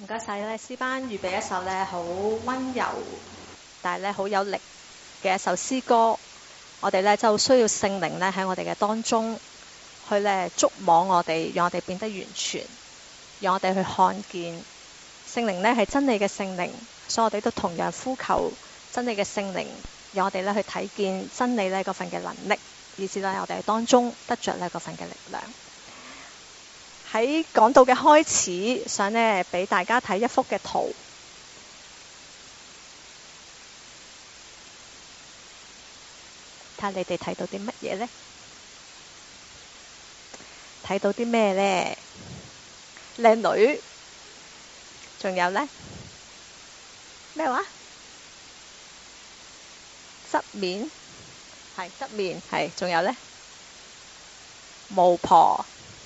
唔該晒咧，詩班預備一首咧好溫柔，但係咧好有力嘅一首詩歌。我哋咧就需要聖靈咧喺我哋嘅當中，去咧觸摸我哋，讓我哋變得完全，讓我哋去看見聖靈咧係真理嘅聖靈，所以我哋都同樣呼求真理嘅聖靈，讓我哋咧去睇見真理咧嗰份嘅能力，以至咧我哋喺當中得着咧嗰份嘅力量。喺講道嘅開始，想呢俾大家睇一幅嘅圖，睇下你哋睇到啲乜嘢呢？睇到啲咩呢？靚女，仲有呢？咩話？側面係側面係，仲有呢？巫婆。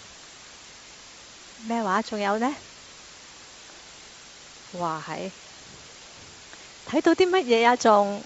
咩話？仲有呢？哇，係睇到啲乜嘢啊？仲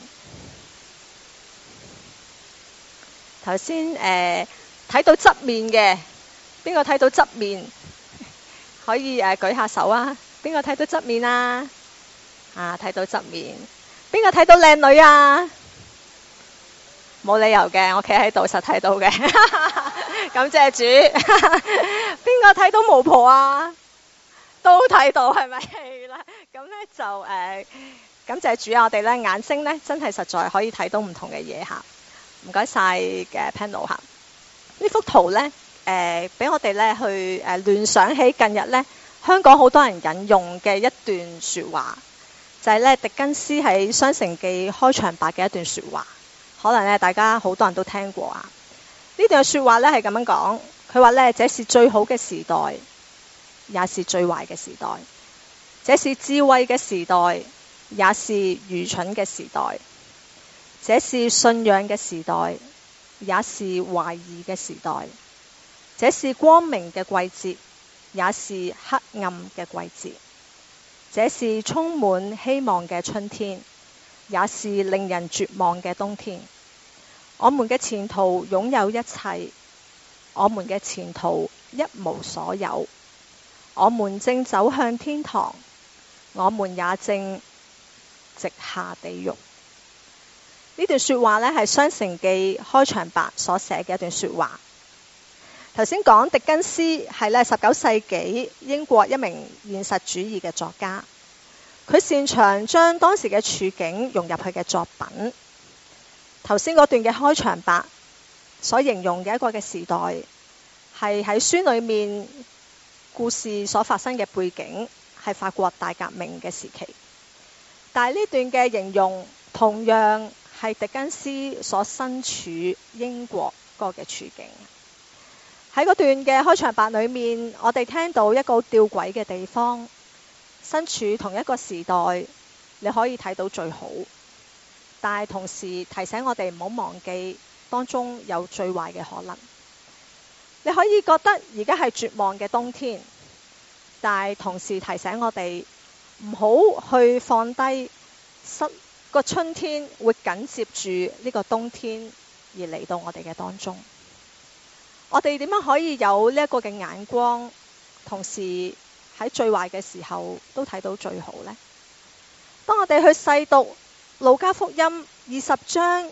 頭先睇到側面嘅，邊個睇到側面？可以舉下手啊！邊個睇到側面啊？睇到側面。邊個睇到靚女啊？冇理由嘅，我企喺度實睇到嘅。感謝主。邊個睇到巫婆啊？都睇到，係咪？係啦。咁呢就感謝主啊！我哋呢眼睛呢真係實在可以睇到唔同嘅嘢嚇。唔該晒嘅 panel 嚇。呢幅圖呢俾我哋呢去聯想起近日呢香港好多人引用嘅一段説話，就係呢狄更斯喺《雙城記》開場白嘅一段説話。可能呢大家好多人都聽過啊。呢段説話呢係咁樣講，佢話呢這是最好嘅時代，也是最壞嘅時代；這是智慧嘅時代，也是愚蠢嘅時代；這是信仰嘅時代，也是懷疑嘅時代；這是光明嘅季節，也是黑暗嘅季節；這是充滿希望嘅春天，也是令人絕望嘅冬天。我們嘅前途擁有一切，我們嘅前途一無所有。我們正走向天堂，我們也正直下地獄。呢段說話呢係《雙城記》開場白所寫嘅一段說話。頭先講狄更斯係呢19世紀英國一名現實主義嘅作家，佢擅長將當時嘅處境融入佢嘅作品。頭先嗰段嘅開場白所形容嘅一個嘅時代，係喺書裏面故事所發生嘅背景係法國大革命嘅時期。但係呢段嘅形容同樣係狄更斯所身處英國嗰個嘅處境。喺嗰段嘅開場白裏面，我哋聽到一個吊詭嘅地方，身處同一個時代，你可以睇到最好，但係同時提醒我哋唔好忘記當中有最壞嘅可能。你可以覺得而家係絕望嘅冬天，但係同時提醒我哋唔好去放低個春天會緊接住呢個冬天而嚟到我哋嘅當中。我哋點樣可以有呢一個嘅眼光，同時喺最壞嘅時候都睇到最好呢？當我哋去細讀路加福音20章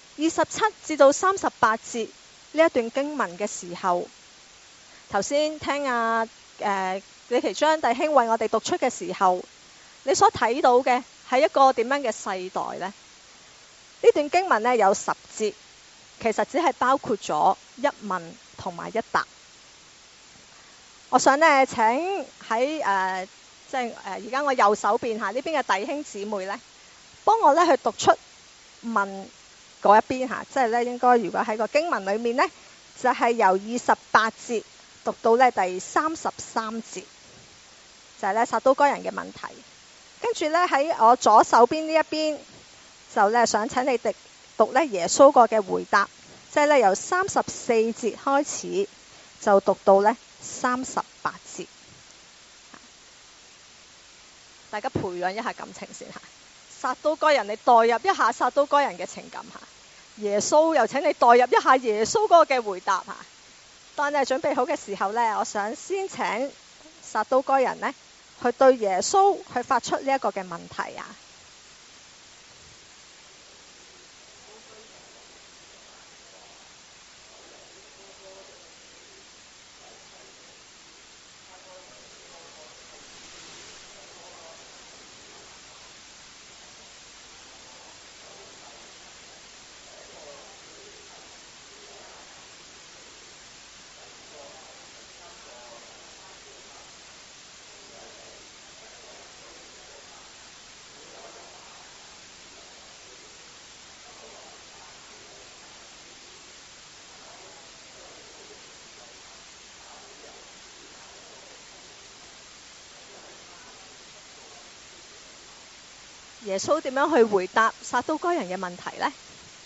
27至到38節呢一段經文嘅時候，頭先聽李其章弟兄為我哋讀出嘅時候，你所睇到嘅係一個點樣嘅世代呢？呢段經文呢有10節，其實只係包括咗一問同埋一答。我想呢請喺即係而家我右手邊呢邊嘅弟兄姊妹呢，幫我呢去讀出問嗰一邊即係呢應該如果喺個經文裏面呢，就係由28節讀到呢第33節，就係呢撒都該人嘅問題。跟住呢喺我左手邊呢一邊，就呢想請你哋讀呢耶穌個嘅回答，即係呢由34節開始就讀到呢38節。大家培養一下感情先嚇。撒都該人，你代入一下撒都該人嘅情感嚇。耶穌又請你代入一下耶穌嗰個嘅回答嚇。當你準備好嘅時候呢，我想先請撒都該人呢去對耶穌去發出呢一個嘅問題啊？耶穌點樣去回答撒都該人嘅問題呢？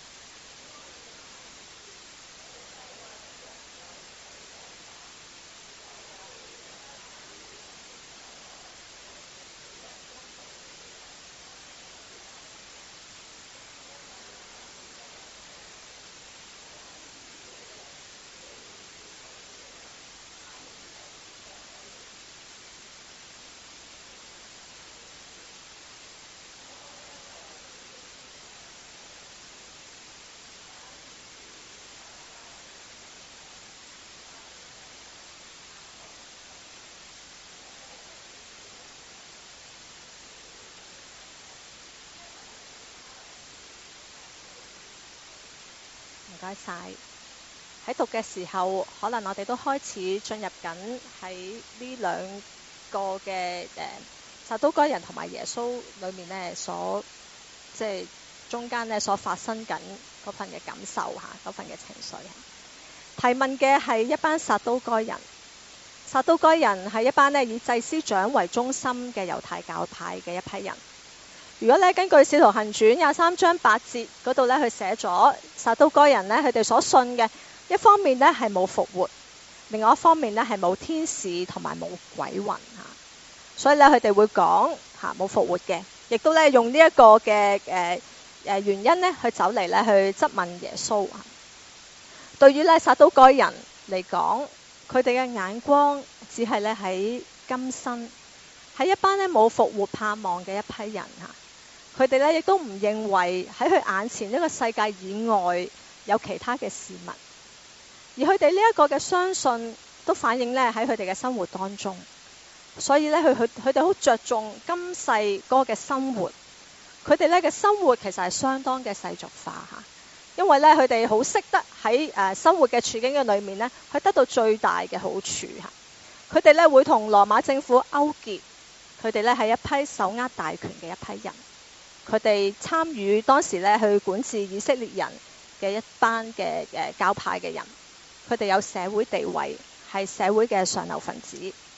唔該晒。喺讀嘅時候，可能我哋都開始進入緊喺呢兩個嘅撒都該人同埋耶穌裏面呢，即係中間呢所發生緊嗰份嘅感受嚇，嗰份嘅情緒。提問嘅係一班撒都該人，撒都該人係一班呢以祭司長為中心嘅猶太教派嘅一批人。如果咧根據《使徒行傳》23章8節嗰度咧，佢寫咗撒都該人咧，佢哋所信嘅一方面咧係冇復活，另外一方面咧係冇天使同埋冇鬼魂嚇，所以咧佢哋會講嚇冇復活嘅，亦都咧用呢一個嘅原因咧去走嚟咧去質問耶穌啊。對於咧撒都該人嚟講，佢哋嘅眼光只係咧喺今生，喺一班咧冇復活盼望嘅一批人嚇。佢哋咧亦都唔認為喺佢眼前呢個世界以外有其他嘅事物，而佢哋呢一個嘅相信都反映咧喺佢哋嘅生活當中，所以咧佢哋好着重今世嗰個嘅生活，佢哋咧嘅生活其實係相當嘅世俗化嚇，因為咧佢哋好識得喺生活嘅處境嘅裏面咧，去得到最大嘅好處嚇。佢哋咧會同羅馬政府勾結，佢哋咧係一批手握大權嘅一批人。佢哋參與當時咧去管治以色列人嘅一班嘅教派嘅人，佢哋有社會地位，係社會嘅上流分子。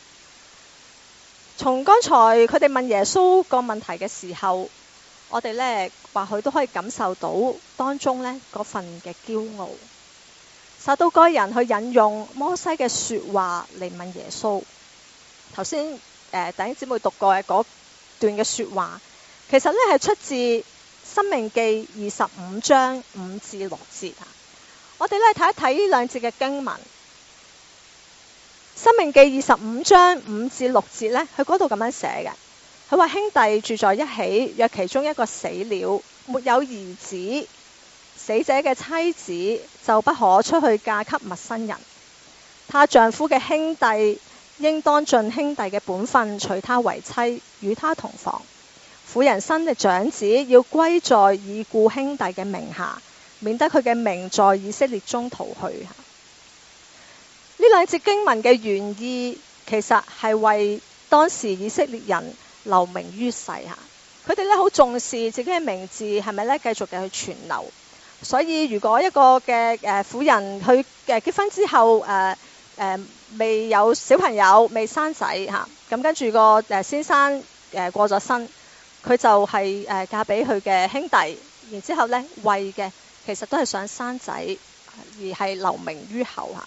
從剛才佢哋問耶穌個問題嘅時候，我哋咧或許都可以感受到當中咧嗰份嘅驕傲。撒都該人去引用摩西嘅説話嚟問耶穌。頭先弟兄姊妹讀過嘅嗰段嘅説話，其實咧係出自《申命記》25章5至6節啊。我哋咧睇一睇呢兩節嘅經文，《申命記》25章5至6節咧，佢嗰度咁樣寫嘅。佢話兄弟住在一起，若其中一個死了，沒有兒子，死者嘅妻子就不可出去嫁給陌生人。她丈夫嘅兄弟應當盡兄弟嘅本分，娶她為妻，與她同房。婦人生嘅長子要歸在已故兄弟嘅名下，免得佢嘅名在以色列中逃去。呢兩節經文嘅原意其實係為當時以色列人留名於世嚇。佢哋咧好重視自己嘅名字係咪咧繼續嘅去傳流，所以如果一個嘅婦人去結婚之後未有小朋友未生仔嚇，咁跟住個先生過咗身。佢就係嫁俾佢嘅兄弟，然之後咧為嘅其實都係想生仔，而係留名於後嚇。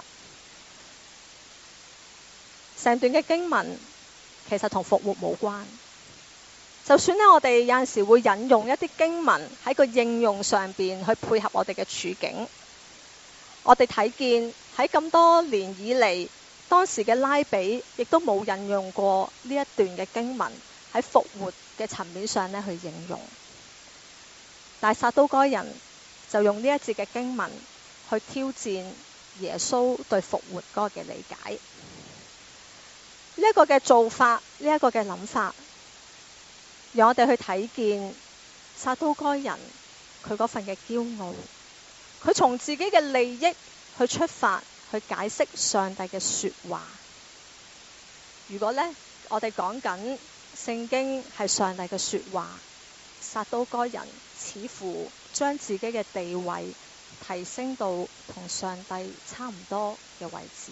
成段嘅經文其實同復活冇關，就算咧我哋有陣時會引用一啲經文喺個應用上邊去配合我哋嘅處境，我哋睇見喺咁多年以嚟當時嘅拉比亦都冇引用過呢一段嘅經文喺復活嘅層面上咧去應用，但係撒都該人就用呢一節嘅經文去挑戰耶穌對復活嗰個嘅理解。呢一個嘅做法，呢一個嘅諗法，讓我哋去睇見撒都該人佢嗰份嘅驕傲，佢從自己嘅利益去出發去解釋上帝嘅說話。如果呢，我哋講緊聖經係上帝嘅說話，撒都該人似乎將自己嘅地位提升到同上帝差唔多嘅位置。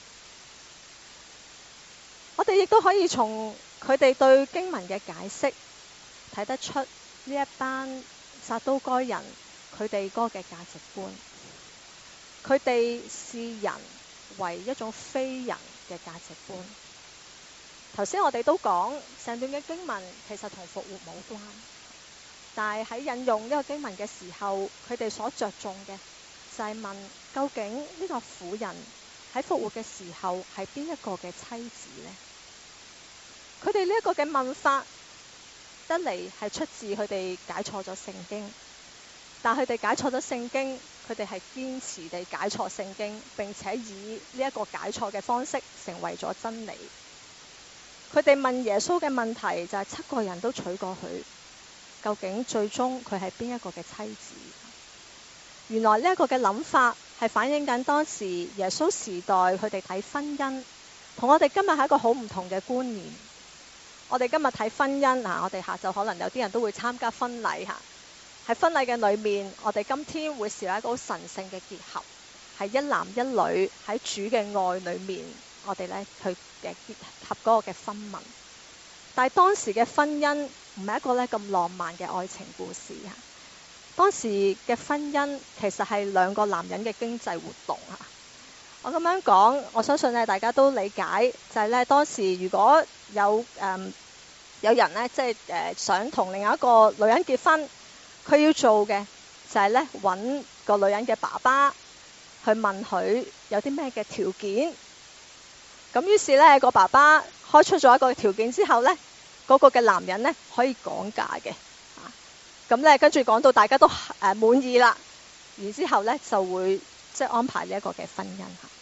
我哋亦都可以從佢哋對經文嘅解釋睇得出呢一班撒都該人佢哋嗰個嘅價值觀，佢哋視人為一種非人嘅價值觀。頭先我哋都講成段嘅經文其實同復活冇關，但係喺引用呢個經文嘅時候，佢哋所着重嘅就係問究竟呢個婦人喺復活嘅時候係邊一個嘅妻子呢？佢哋呢一個嘅問法一嚟係出自佢哋解錯咗聖經，但佢哋解錯咗聖經，佢哋係堅持地解錯聖經，並且以呢一個解錯嘅方式成為咗真理。佢哋問耶穌嘅問題就係7個人都娶過佢，究竟最終佢係邊一個嘅妻子？原來呢一個嘅諗法係反映緊當時耶穌時代佢哋睇婚姻，同我哋今日係一個好唔同嘅觀念。我哋今日睇婚姻嗱，我哋下晝可能有啲人都會參加婚禮嚇。喺婚禮嘅裏面，我哋今天會視為一個好神聖嘅結合，係一男一女喺主嘅愛裏面，我哋咧去嘅結合嗰個嘅婚盟。但係當時嘅婚姻唔係一個咧咁浪漫嘅愛情故事啊！當時嘅婚姻其實係2個男人嘅經濟活動啊！我咁樣講，我相信咧大家都理解，就係咧當時如果有人咧即係想同另外一個女人結婚，佢要做嘅就係咧揾個女人嘅爸爸去問佢有啲咩嘅條件。咁於是咧個爸爸開出咗一個條件之後咧，嗰個嘅男人咧可以講價嘅。咁咧跟住講到大家都滿意啦，然之後咧就會即係安排呢一個嘅婚姻。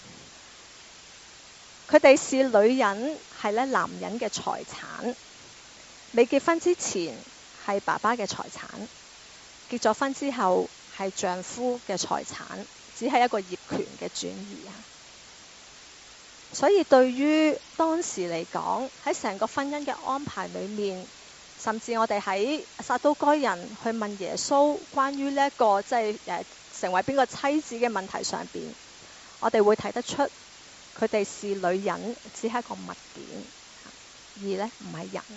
佢哋視女人係咧男人嘅財產，未結婚之前係爸爸嘅財產，結咗婚之後係丈夫嘅財產，只係一個業權嘅轉移啊。所以對於當時嚟講，喺成個婚姻嘅安排裏面，甚至我哋喺撒都該人去問耶穌關於呢一個即係成為邊個妻子嘅問題上邊，我哋會睇得出佢哋視女人只係一個物件，而呢唔係人。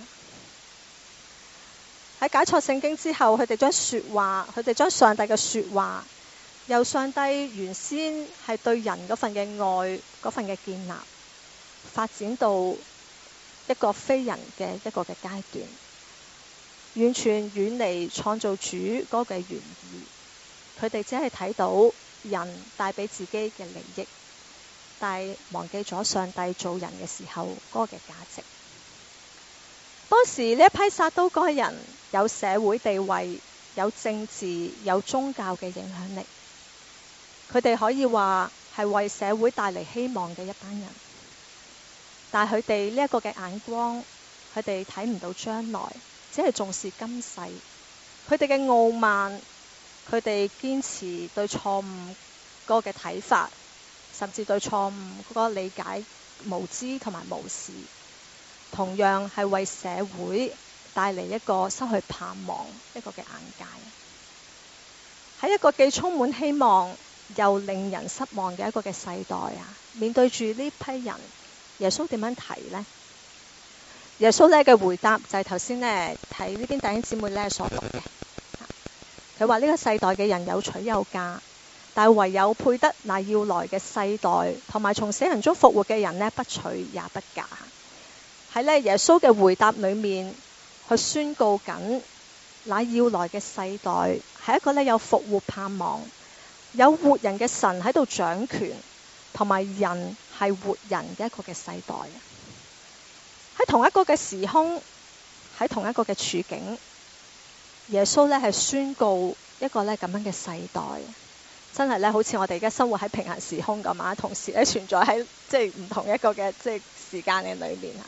喺解錯聖經之後，佢哋將說話，佢哋將上帝嘅說話，由上帝原先係對人嗰份嘅愛，嗰份嘅建立，發展到一個非人嘅一個嘅階段，完全遠離創造主嗰個嘅原意。佢哋只係睇到人帶俾自己嘅利益，但係忘記咗上帝做人嘅時候嗰個嘅價值。當時呢一批撒都該人有社會地位、有政治、有宗教嘅影響力，佢哋可以話係為社會帶嚟希望嘅一班人。但係佢哋呢一個嘅眼光，佢哋睇唔到將來，只係重視今世。佢哋嘅傲慢，佢哋堅持對錯誤嗰個嘅睇法，甚至對錯誤嗰個理解無知同埋無視，同樣係為社會帶嚟一個失去盼望一個嘅眼界。喺一個既充滿希望又令人失望嘅一個嘅世代啊，面對住呢批人，耶穌點樣提呢？耶穌咧嘅回答就係頭先咧睇呢邊弟兄姊妹咧所讀嘅。佢話呢個世代嘅人有娶有嫁，但係唯有配得那要來嘅世代同埋從死人中復活嘅人呢，不娶也不嫁。喺咧耶穌嘅回答裏面，去宣告緊那要來嘅世代係一個咧有復活盼望、有活人嘅神喺度掌權，同埋人係活人嘅一個嘅世代。喺同一個嘅時空，喺同一個嘅處境，耶穌咧係宣告一個咧咁樣嘅世代，真係咧好似我哋而家生活喺平行時空咁啊，同時咧存在喺即係唔同一個嘅即係時間嘅裏面啊。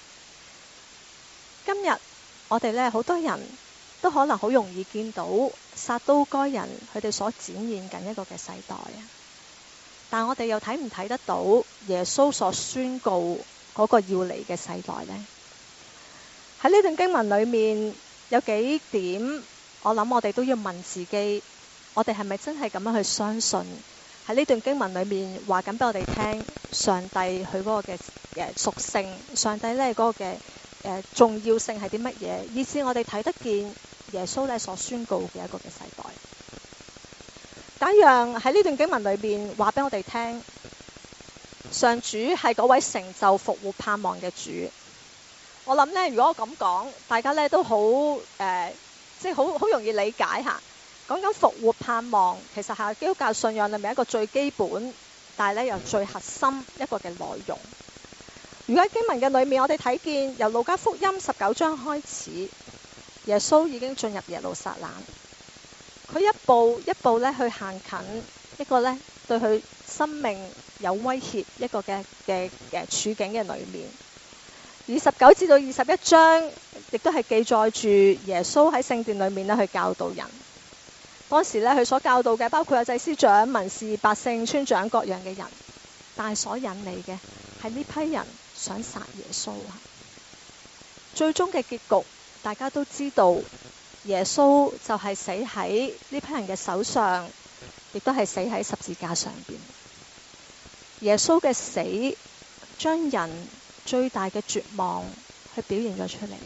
今日我哋咧好多人都可能好容易見到撒都該人佢哋所展現緊一個嘅世代啊，但我哋又睇唔睇得到耶穌所宣告嗰個要嚟嘅世代呢？喺呢段經文裏面有幾點，我諗我哋都要問自己，我哋係咪真係咁樣去相信喺呢段經文裏面話緊俾我哋聽上帝佢嗰個嘅屬性，上帝呢嗰個嘅重要性係啲乜嘢，以至我哋睇得見耶穌呢所宣告嘅一個嘅世代。假讓喺呢段經文裏面話俾我哋聽，上主係嗰位成就復活盼望嘅主。我諗呢，如果我咁講，大家呢都好即係好容易理解下。講緊復活盼望，其實係基督教信仰裏面一個最基本，但係呢又最核心一個嘅內容。如果喺經文嘅裏面，我哋睇見由路加福音19章開始，耶穌已經進入耶路撒冷，佢一步一步咧去行近一個咧對佢生命有威脅一個嘅處境嘅裏面。19至到21章亦都係記載住耶穌喺聖殿裏面咧去教導人。當時咧佢所教導嘅包括有祭司長、文士、百姓、村長各樣嘅人，但係所引嚟嘅係呢批人想殺耶穌啊！最終嘅結局大家都知道，耶穌就係死喺呢批人嘅手上，亦都係死喺十字架上邊。耶穌嘅死將人最大嘅絕望去表現咗出嚟，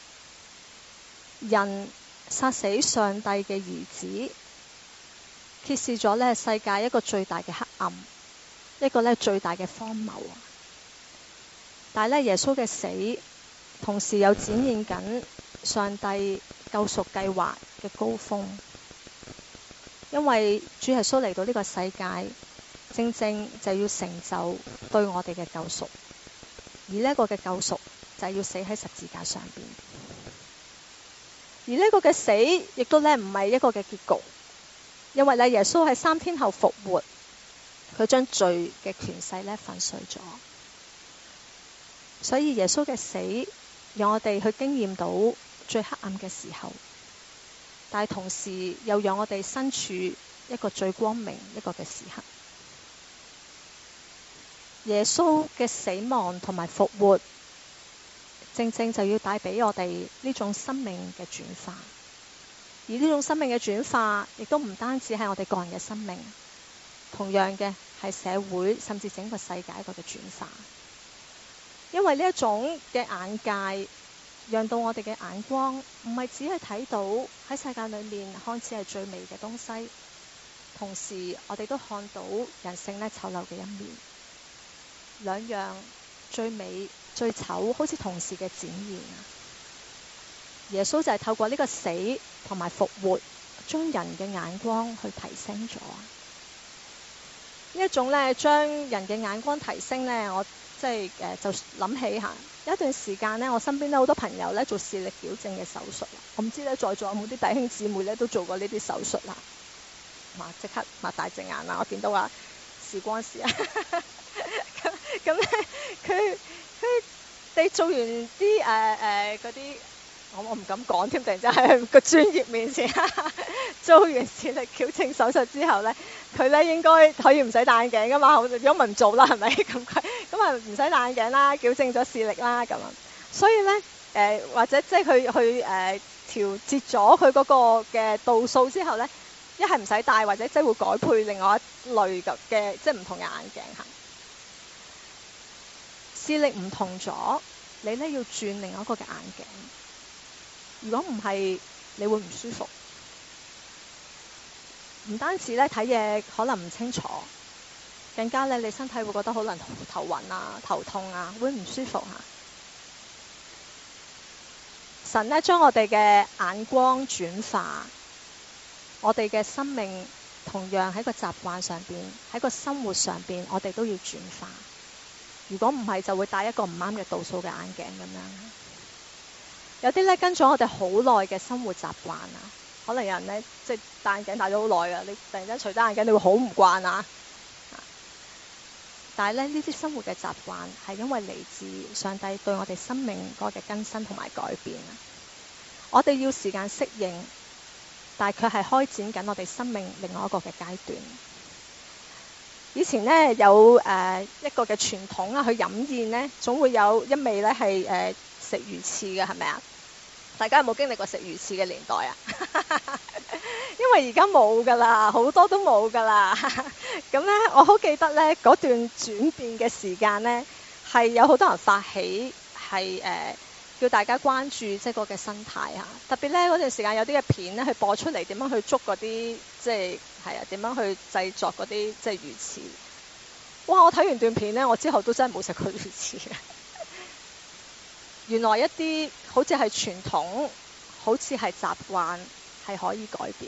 人殺死上帝嘅兒子，揭示咗呢世界一個最大嘅黑暗，一個呢最大嘅荒謬。但係呢，耶穌嘅死同時又展現緊上帝救贖計劃嘅高峰，因為主耶穌嚟到呢個世界，正正就要成就對我哋嘅救贖，而呢個嘅救贖就係要死喺十字架上邊。而呢個嘅死亦都呢唔係一個嘅結局，因為呢耶穌喺3天後復活，佢將罪嘅權勢呢粉碎咗。所以耶穌嘅死讓我哋去經驗到最黑暗嘅時候，但係同時又讓我哋身處一個最光明一個嘅時刻。耶穌嘅死亡同埋復活，正正就要帶俾我哋呢種生命嘅轉化，而呢種生命嘅轉化亦都唔單止係我哋個人嘅生命，同樣嘅係社會甚至整個世界一個嘅轉化。因為呢一種嘅眼界，讓到我哋嘅眼光唔係只係睇到喺世界裏面看似係最美嘅東西，同時我哋都看到人性呢醜陋嘅一面。兩樣最美最醜好似同時嘅展現啊！耶穌就係透過呢個死同埋復活，將人嘅眼光去提升咗。呢一種呢將人嘅眼光提升呢，我即係就諗起下有一段時間呢，我身邊咧好多朋友呢做視力矯正嘅手術。我唔知呢在座有冇啲弟兄姊妹呢都做過呢啲手術啦？哇！即刻擘大隻眼啦！我見到啊，時光時啊〜咁咧，佢哋做完啲嗰啲，我唔敢講添，突然之間喺個專業面前做完視力矯正手術之後咧，佢咧應該可以唔使戴眼鏡噶嘛，如果唔做啦，係咪咁貴？咁啊唔使戴眼鏡啦，矯正咗視力啦咁啊，所以咧或者即係佢調節咗佢嗰個嘅度數之後咧，一係唔使戴，或者即係會改配另外一類嘅即係唔同嘅眼鏡嚇。視力唔同咗，你咧要轉另一個嘅眼鏡。如果唔係，你會唔舒服。唔單止咧睇嘢可能唔清楚，更加咧你身體會覺得可能頭暈啊、頭痛啊，會唔舒服嚇。神咧將我哋嘅眼光轉化，我哋嘅生命同樣喺個習慣上邊，喺個生活上邊，我哋都要轉化。 如果唔係就會戴一個唔啱嘅度數嘅眼鏡咁樣。有啲咧跟咗我哋好耐嘅生活習慣啊，可能有人咧即係戴眼鏡戴咗好耐啊，你突然間除低眼鏡，你會好唔慣啊。但係咧呢啲生活嘅習慣係因為嚟自上帝對我哋生命嗰個嘅更新同埋改變啊。我哋要時間適應，但係佢係開展緊我哋生命另外一個嘅階段。以前咧有一個嘅傳統啊，去飲宴咧總會有一味咧係食魚翅嘅，係咪啊？大家有冇經歷過食魚翅嘅年代啊？因為而家冇噶啦，好多都冇噶啦。咁咧，我好記得咧嗰段轉變嘅時間咧，係有好多人發起係叫大家關注即係個嘅生態啊。特別咧嗰段時間有啲嘅片咧，去播出嚟點樣去捉嗰啲即係點樣去製作嗰啲即係魚翅。哇！我睇完段片咧，我之後都真係冇食過魚翅嘅。原來一啲好似係傳統，好似係習慣，係可以改變。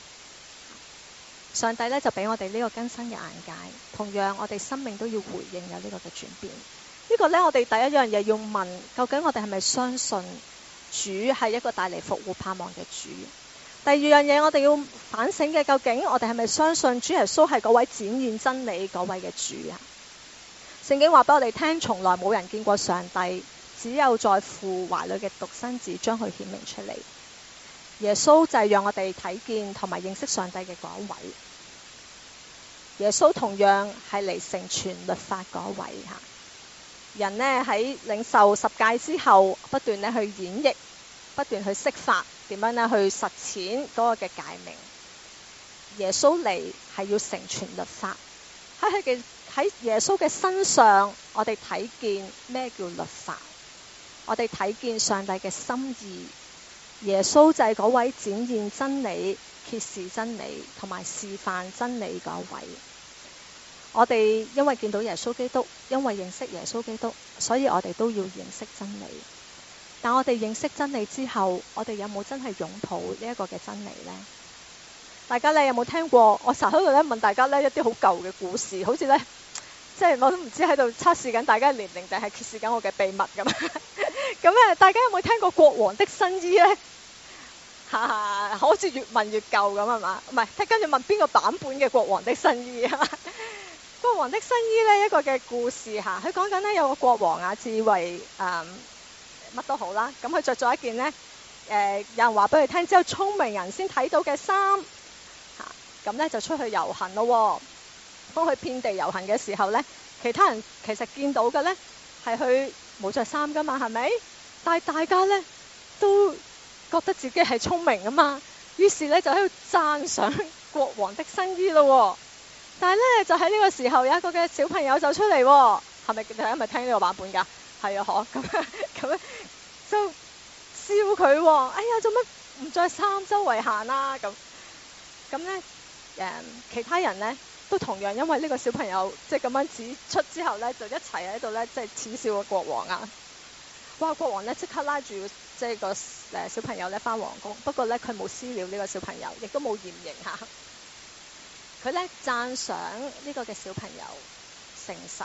上帝咧就俾我哋呢個更新嘅眼界，同樣我哋生命都要回應有呢個嘅轉變。呢個咧我哋第一樣嘢要問，究竟我哋係咪相信主係一個帶嚟復活盼望嘅主？第二樣嘢我哋要反省嘅，究竟我哋係咪相信主耶穌係嗰位展現真理嗰位嘅主啊？聖經話俾我哋聽，從來冇人見過上帝，只有在父懷裏嘅獨生子將佢顯明出嚟。耶穌就係讓我哋睇見同埋認識上帝嘅嗰一位。耶穌同樣係嚟成全律法嗰一位吓。人呢喺領受十誡之後，不斷咧去演繹，不斷去釋法，點樣咧去實踐嗰個嘅誡命。耶穌嚟係要成全律法。喺耶穌嘅身上，我哋睇見咩叫律法，我哋睇見上帝嘅心意。耶穌就係嗰位展現真理、揭示真理同埋示範真理嗰位。我哋因為見到耶穌基督，因為認識耶穌基督，所以我哋都要認識真理。但我哋認識真理之後，我哋有冇真係擁抱呢一個嘅真理呢？大家咧有冇聽過？我成日喺度咧問大家咧一啲好舊嘅故事，好似咧即係我都唔知喺度測試緊大家嘅年齡，定係揭示緊我嘅秘密咁。咁咧，大家有冇聽過國王的新衣咧？好似越問越舊咁係嘛？唔係，跟住問邊個版本嘅國王的新衣啊？國王的新衣咧一個嘅故事嚇，佢講緊咧有個國王啊，自以為乜都好啦，咁佢着咗一件咧有人話俾佢聽只有聰明人先睇到嘅衫嚇，咁咧就出去遊行咯。當佢遍地遊行嘅時候咧，其他人其實見到嘅咧係佢冇着衫噶嘛，係咪？但係大家咧都覺得自己係聰明啊嘛，於是咧就喺度讚賞國王的新衣咯。但係咧就喺呢個時候有一個嘅小朋友走出嚟，係咪？大家係咪聽呢個版本㗎？係啊，嗬，咁就笑佢，哎呀，做乜唔着衫周圍行啊？咁咧其他人咧都同樣因為呢個小朋友即係咁樣指出之後咧，就一齊喺度咧即係恥笑個國王啊！哇！國王咧即刻拉住即係個小朋友咧返皇宮，不過咧佢冇私了呢個小朋友，亦都冇嚴刑嚇。佢咧讚賞呢個嘅小朋友誠實，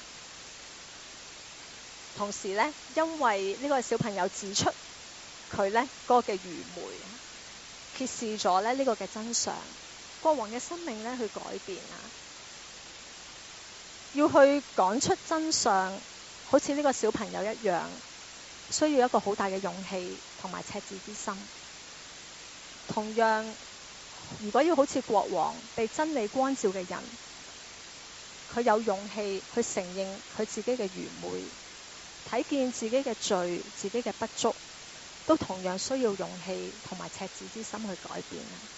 同時咧因為呢個小朋友指出佢咧嗰個嘅愚昧，揭示咗咧呢個嘅真相，國王嘅生命咧去改變啊！要去講出真相，好似呢個小朋友一樣，需要一個好大嘅勇氣同埋赤子之心。同樣，如果要好似國王被真理光照嘅人，佢有勇氣去承認佢自己嘅愚昧，睇見自己嘅罪、自己嘅不足，都同樣需要勇氣同埋赤子之心去改變。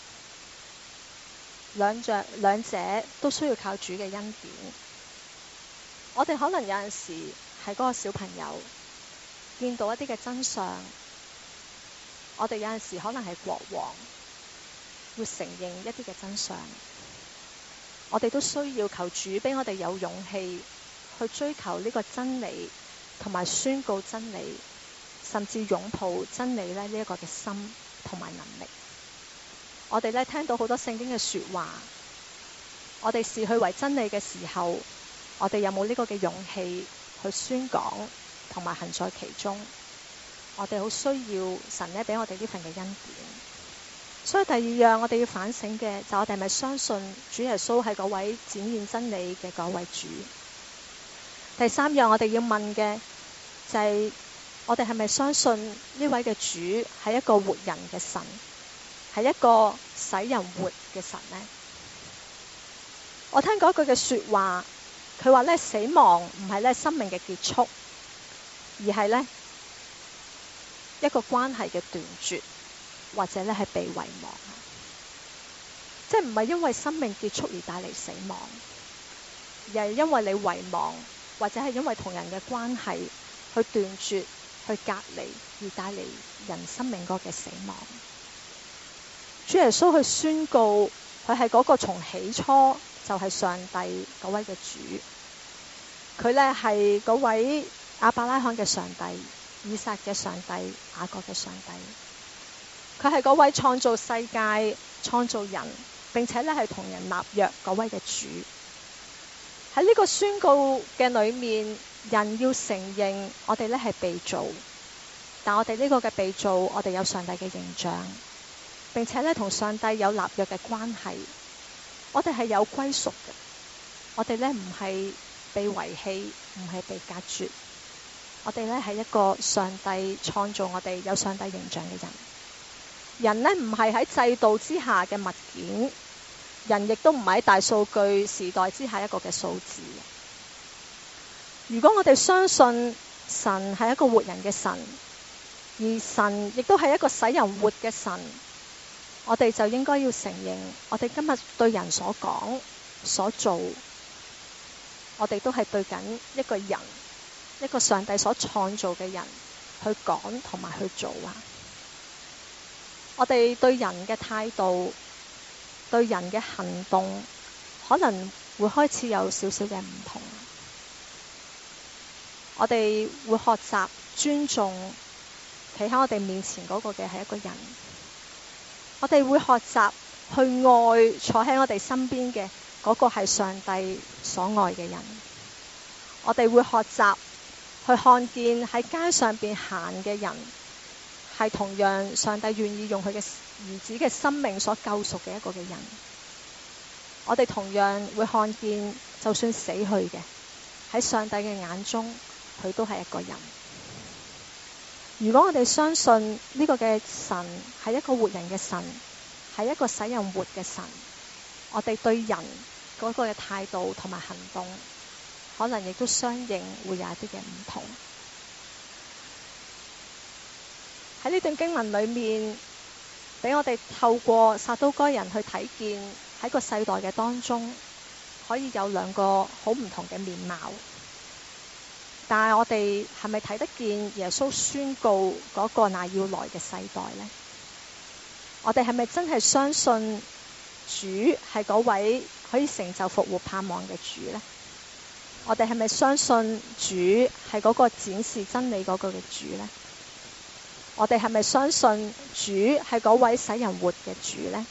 兩者都需要靠主嘅恩典。我哋可能有陣時係嗰個小朋友，見到一啲嘅真相，我哋有陣時可能係國王，要承認一啲嘅真相。我哋都需要求主俾我哋有勇氣去追求呢個真理，同埋宣告真理，甚至擁抱真理呢一個嘅心同埋能力。我哋咧聽到好多聖經嘅說話，我哋視佢為真理嘅時候，我哋有冇呢個嘅勇氣去宣講同埋行在其中。我哋好需要神呢俾我哋呢份嘅恩典。所以第二樣我哋要反省嘅就係我哋係咪相信主耶穌係嗰位展現真理嘅嗰位主。第三樣我哋要問嘅就係我哋係咪相信呢位嘅主係一個活人嘅神，係一個使人活嘅神呢？我聽過一句嘅說話，佢話咧，死亡唔係咧生命嘅結束，而係咧一個關係嘅斷絕，或者咧係被遺忘。即係唔係因為生命結束而帶嚟死亡，而係因為你遺忘，或者係因為同人嘅關係去斷絕、去隔離而帶嚟人生命嗰個嘅死亡。主耶穌去宣告佢係嗰個從起初就係上帝嗰位嘅主，佢呢係嗰位亞伯拉罕嘅上帝、以撒嘅上帝、雅各嘅上帝，佢係嗰位創造世界、創造人，並且呢係同人立約嗰位嘅主。喺呢個宣告嘅裏面，人要承認我哋呢係被造，但我哋呢個嘅被造，我哋有上帝嘅形象，並且呢同上帝有立約嘅關係。我哋係有歸屬嘅，我哋呢唔係被遺棄，唔係被隔絕。我哋呢係一個上帝創造我哋有上帝形象嘅人。人呢唔係喺制度之下嘅物件，人亦都唔係喺大數據時代之下一個嘅數字。如果我哋相信神係一個活人嘅神，而神亦都係一個使人活嘅神，我哋就應該要承認，我哋今日對人所講所做，我哋都係對緊一個人，一個上帝所創造嘅人去講同埋去做啊！我哋對人嘅態度，對人嘅行動，可能會開始有少少嘅唔同。我哋會學習尊重企喺我哋面前嗰個嘅係一個人。我哋會學習去愛坐喺我哋身邊嘅嗰個係上帝所愛嘅人。我哋會學習去看見喺街上邊行嘅人係同樣上帝願意用佢嘅兒子嘅生命所救贖嘅一個嘅人。我哋同樣會看見就算死去嘅，喺上帝嘅眼中佢都係一個人。如果我哋相信呢個嘅神係一個活人嘅神，係一個使人活嘅神，我哋對人嗰個嘅態度同埋行動，可能亦都相應會有一啲嘅唔同。喺呢段經文裏面，俾我哋透過撒都該人去睇見喺個世代嘅當中，可以有兩個好唔同嘅面貌。但係我哋係咪睇得見耶穌宣告嗰個那要來嘅世代呢？我哋係咪真係相信主係嗰位可以成就復活盼望嘅主呢？我哋係咪相信主係嗰個展示真理嗰個嘅主呢？我哋係咪相信主係嗰位使人活嘅主呢？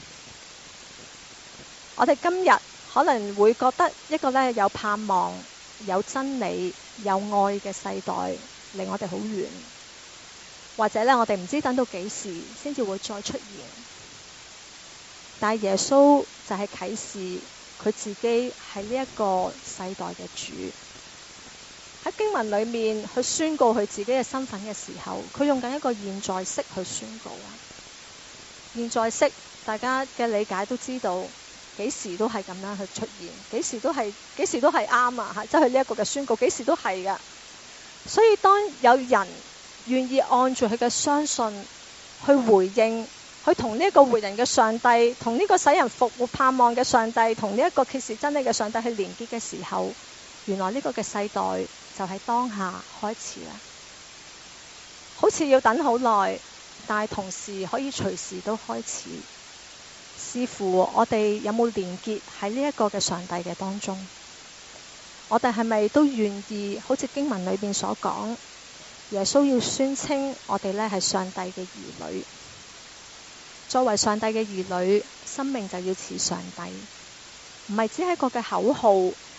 我哋今日可能會覺得一個呢有盼望、有真理、有愛嘅世代離我哋好遠，或者呢我哋唔知等到幾時先至會再出現。但係耶穌就係啟示佢自己係呢一個世代嘅主。喺經文裏面去宣告佢自己嘅身份嘅時候，佢用緊一個現在式去宣告啊。現在式大家嘅理解都知道，幾時都係咁樣去出現，幾時都係啱啊！即係呢一個嘅宣告，幾時都係噶。所以當有人願意按住佢嘅相信去回應，去同呢一個活人嘅上帝，同呢個使人復活盼望嘅上帝，同呢一個揭示真理嘅上帝去連結嘅時候，原來呢個嘅世代就係當下開始啦。好似要等好耐，但係同時可以隨時都開始。視乎我哋有冇連結喺呢一個嘅上帝嘅當中，我哋係咪都願意好似經文裏邊所講，耶穌要宣稱我哋呢係上帝嘅兒女。作為上帝嘅兒女，生命就要似上帝，唔係只係一個嘅口號，唔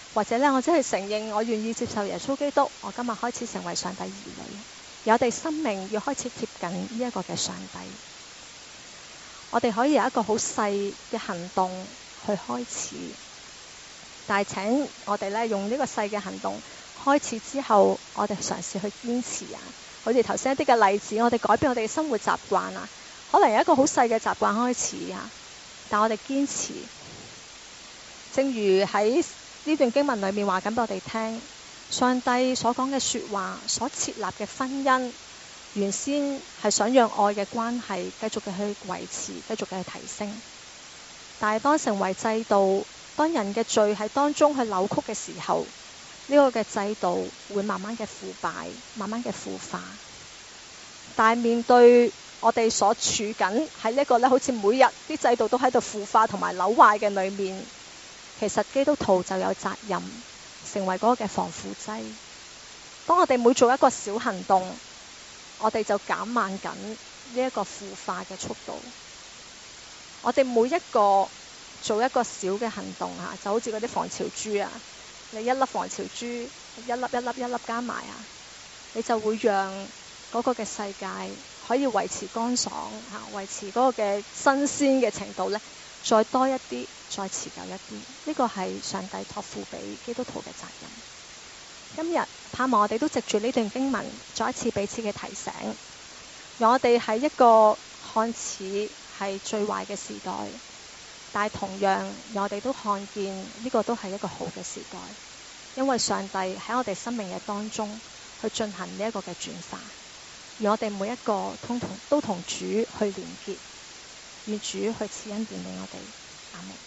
或者咧我只係承認我願意接受耶穌基督，我今日開始成為上帝兒女。而我哋生命要開始貼近呢一個嘅上帝，我哋可以有一個好細嘅行動去開始，但係請我哋咧用呢個細嘅行動開始之後，我哋嘗試去堅持啊！好似頭先一啲嘅例子，我哋改變我哋嘅生活習慣啊，可能有一個好細嘅習慣開始啊，但我哋堅持。正如喺呢段經文裏面話緊俾我哋聽，上帝所講嘅說話，所設立嘅婚姻，原先係想讓愛嘅關係繼續嘅去維持，繼續嘅去提升。但係當成為制度，當人嘅罪喺當中去扭曲嘅時候，呢個嘅制度會慢慢嘅腐敗，慢慢嘅腐化。但係面對我哋所處緊喺呢個咧，好似每日啲制度都喺度腐化同埋扭壞嘅裏面，其實基督徒就有責任成為嗰個嘅防腐劑。當我哋每做一個小行動，我哋就減慢緊呢一個腐化嘅速度。我哋每一個做一個小嘅行動啊，就好似嗰啲防潮珠啊，你一粒防潮珠一粒加埋啊，你就會讓嗰個嘅世界可以維持乾爽嚇，維持嗰個嘅新鮮嘅程度咧，再多一啲，再持久一啲。呢個係上帝託付俾基督徒嘅責任。今日盼望我哋都藉住呢段經文，再一次彼此嘅提醒，讓我哋喺一個看似係最壞嘅時代，但係同樣讓我哋都看見呢個都係一個好嘅時代，因為上帝喺我哋生命嘅當中去進行呢一個嘅轉化，而我哋每一個都同主去連結，願主去賜恩典俾我哋。阿們。